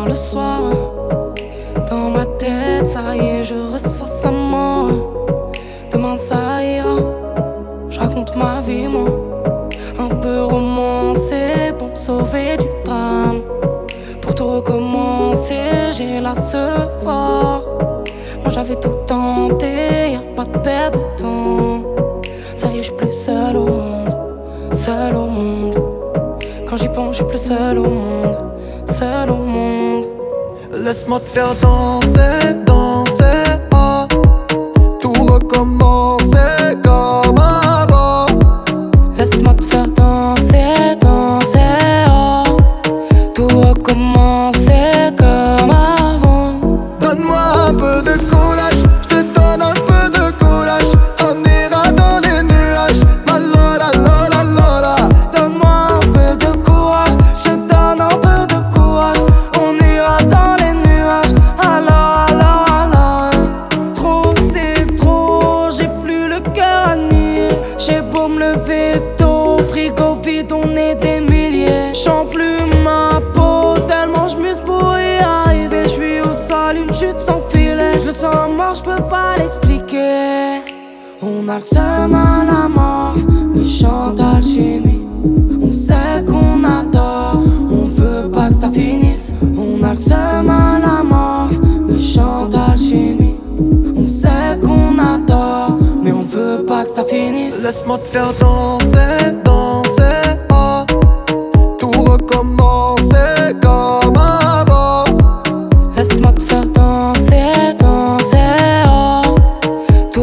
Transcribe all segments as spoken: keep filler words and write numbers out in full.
le soir. Dans ma tête, ça y est, je ressens sa mort. Demain ça ira, je raconte ma vie moi. Un peu romancé pour me sauver du drame. Pour tout recommencer, j'ai la ce fort. Moi j'avais tout tenté, y'a pas de perte de temps. Ça y est, j'suis plus seul au monde, seul au monde. Quand j'y pense, j'suis plus seul au monde, seul au monde. Laisse-moi te faire danser, danser, oh. Tout recommencer comme avant. Laisse-moi te faire danser, danser, oh. Tout recommencer comme avant. Donne-moi un peu de courage, j'te donne un peu de courage. On ira dans les nuages, ma lola, lola, lola. Donne-moi un peu de courage, j'te donne un peu de courage. On ira dans les nuages, alors, alors, alors. Trop, c'est trop, j'ai plus le cœur à nier. J'ai beau me lever tôt, frigo vide, on est des milliers. J'sens plus ma peau, tellement j'muse pour y arriver. J'suis au sol, une chute sans filet. J'le sens mort, j'peux pas l'expliquer. On a le seum à la mort, méchante alchimie. On sait qu'on adore, on veut pas que ça finisse. On a le seum à la mort, méchante alchimie. On sait qu'on adore, mais on veut pas que ça finisse. Laisse-moi te faire danser, danser, oh. Tout recommencer comme avant. Laisse-moi te faire danser, danser, oh. Tout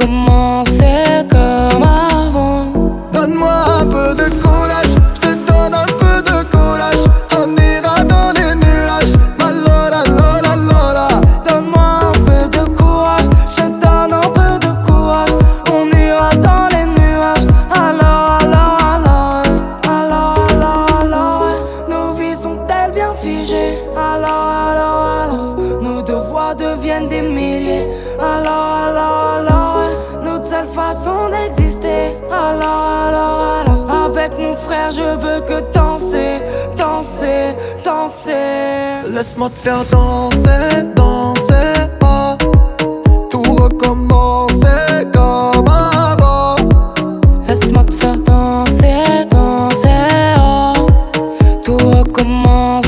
recommencer comme avant. Donne-moi un peu de courage, j'te donne un peu de courage. On ira dans les nuages, ma lola, lola, lola. Donne-moi un peu de courage, je te donne un peu de courage. On ira dans les nuages, alors, alors, alors. Alors, alors, alors. Nos vies sont-elles bien figées? Alors, alors, alors. Nos deux voix deviennent des milliers. Alors, alors, alors. Notre seule façon d'exister. Alors, alors, alors. Avec mon frère, je veux que danser, danser, danser. Laisse-moi te faire danser, danser, oh. Tout recommencer comme avant. Laisse-moi te faire danser, danser, oh. Tout recommence.